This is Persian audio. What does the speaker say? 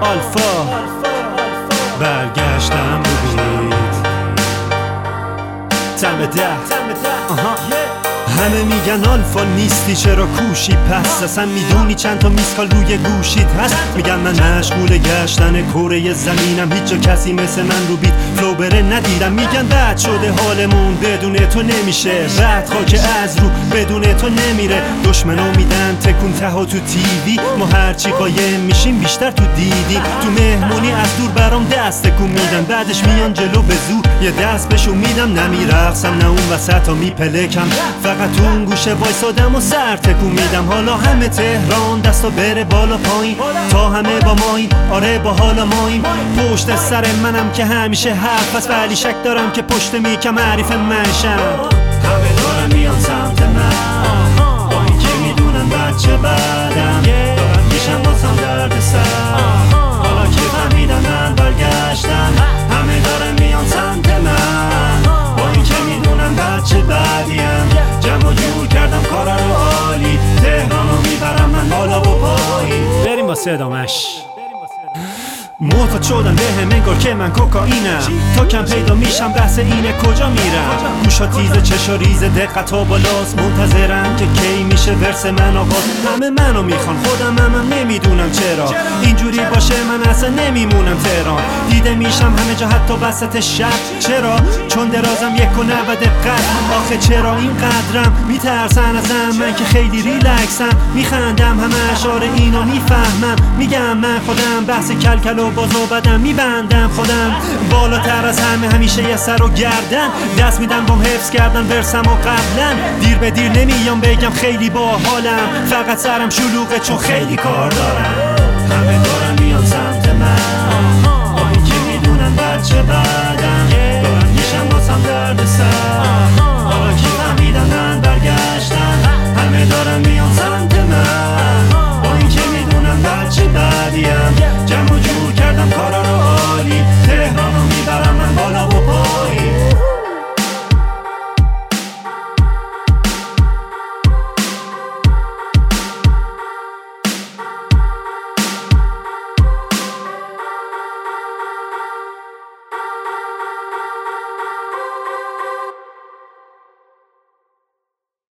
آلفا برگشتم رو بیت تم ده همه میگن آلفا نیستی چرا کوشی پس اصلا میدونی چند تا میسکال روی گوشیت هست میگن من مشغول گشتن کره زمینم هیچ جا کسی مثل من رو بیت فلو بره ندیدم میگن بد شده حالمون بدون تو نمیشه رد خاک از رو بدون تو نمیره دشمنا میدن تکون تها تو تیوی ما هرچی قایم میشیم بیشتر تو دیدی تو مهمونی از دور برام دست تکون میدن بعدش میان جلو به زور یه دست بهشون میدم نمیرقصم نه اون وسطا میپلکم فقط تو اون گوشه وایسادم و سر تکون میدم حالا همه تهران دستا بره بالا پایین تا همه با ماییم آره با حالا ماییم پشت سر منم که همیشه حرف بس ولی شک دارم که پشت میکم حریف منشم همه دارن میان سمت من با این که میدونن بچه بعدم دارن میشن بازم درد سر حالا که فهمیدن من برگشتم همه دارن میان سمت من با این که میدونن بچه بعدیم جمع و جور کردم کار رو عالی تهرانو میبرم من بالا و پایین بریم واسه ادامش معتاد شدن بهم انگار که من کوکائینم تا کم پیدا میشم بحث اینه کجا میرم گوشا تیزه چشا ریزه دقتا بالاست منتظرم که کی میشه ورس من آغاز همه منو میخوان خودم هم نمیدونم چرا اینجوری باشه من اصلا نمیمونم تهران دیده میشم همه جا حتی وسط شب چرا چون درازم 1.90 قد آخه چرا این قدرم میترسن ازم من که خیلی ریلکسم میخندم همه اشعار اینو میفهمم میگم من خودم بحث کلکل و باز و بدم میبندم خودم بالاتر از همه همیشه یه سر و گردن دست میدم بام حفظ کردن ورسم و قبلا دیر به دیر نمیام بگم خیلی با حالم فقط سرم شلوغه چون خیلی کار دارم